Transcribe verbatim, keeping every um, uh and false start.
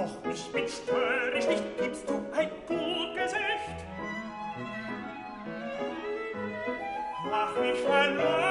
Doch mich mit störig nicht, gibst du ein gut Gesicht. Ach, ich verlor